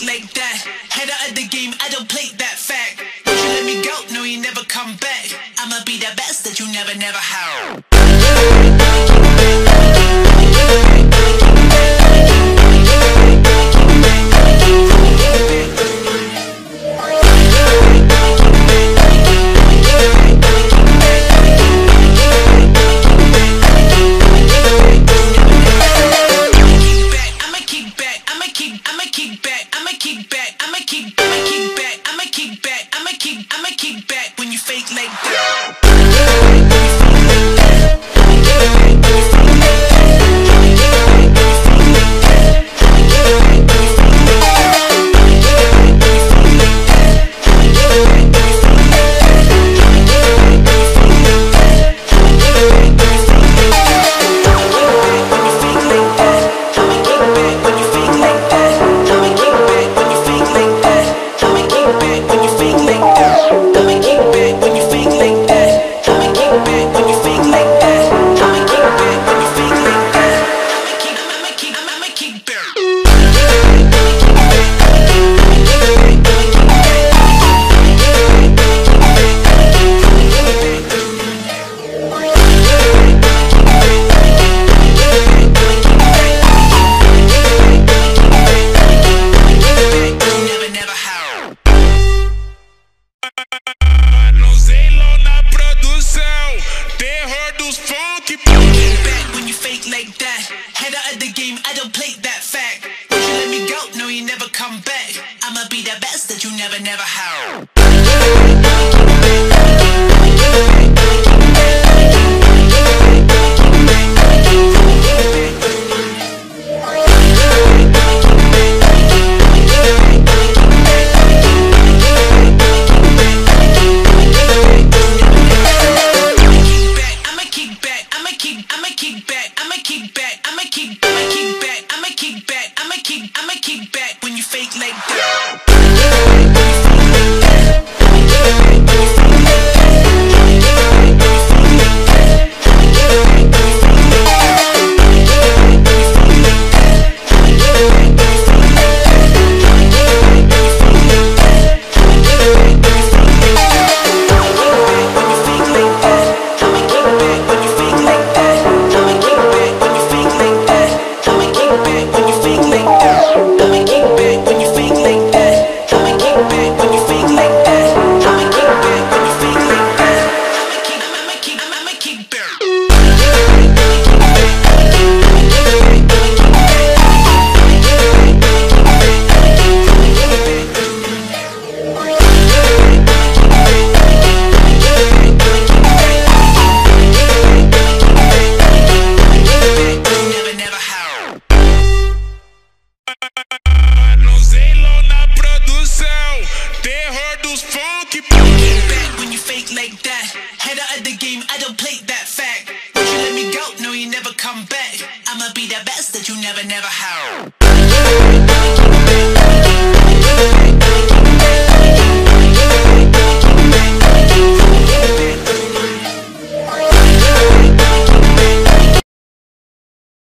like that. Head out of the game, I don't play that fact. Don't you let me go, no you never come back. I'ma be the best that you never had. I'ma kick back when you fake like that. Like that, head out of the game, I don't play that fact. Don't you let me go, no you never come back. I'ma be the best that you never had. I'ma kick back when you fake like that. Like that, head out of the game, I don't play that fact. Don't you let me go, no you never come back. I'ma be the best that you never had.